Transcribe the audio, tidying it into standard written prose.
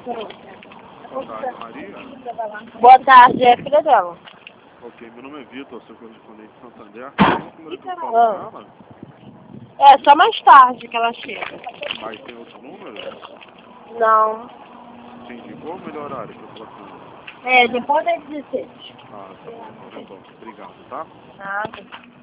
Boa tarde, Maria. Boa tarde, é filha dela. Ok, meu nome é Vitor, sou correspondente de Santander. Tem um número que eu falo com ela? É, só mais tarde que ela chega. Mas tem outro número? Não. Você indicou o melhor horário para falar com ela? É, depois das 16. Ah, tá bom, então. Obrigado, tá? Nada.